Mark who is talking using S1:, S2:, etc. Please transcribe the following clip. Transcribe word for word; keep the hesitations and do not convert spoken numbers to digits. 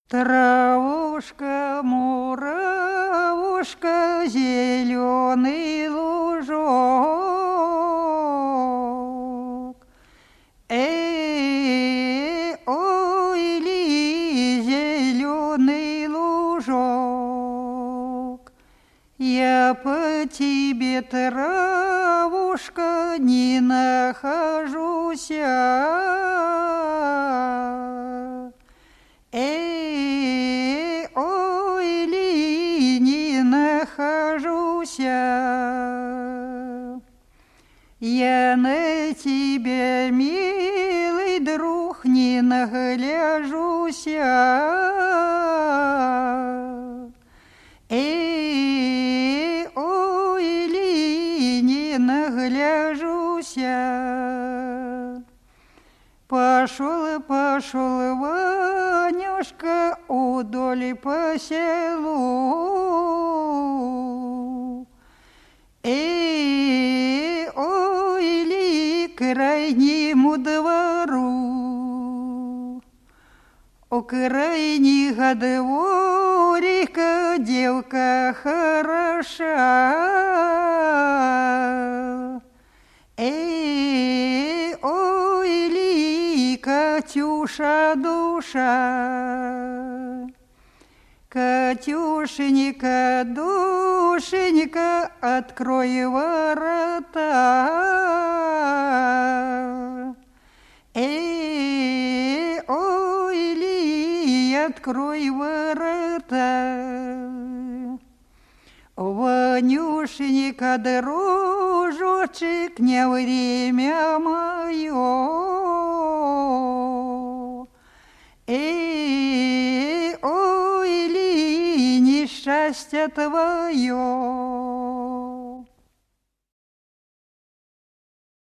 S1: Травушка, муравушка, зеленый лужок. Эй, ой ли, зеленый лужок, я по тебе, травушка, не нахожусь. Эй, ой ли, не нахожусь. Я на тебя, милый друг, не нагляжусь. Эй, ой ли, не нагляжусь. Пошел, пошел Ванюшка удоль по селу. Эй, ой ли, к крайнему двору. У крайнего дворика девка хороша. Эй, ой ли, Катюша душа. Катюшенька, душенька, открой ворота. Эй, ой ли, открой ворота. Ванюшенька, дружочек, не время мое. Эй, ой ли, несчастье твое.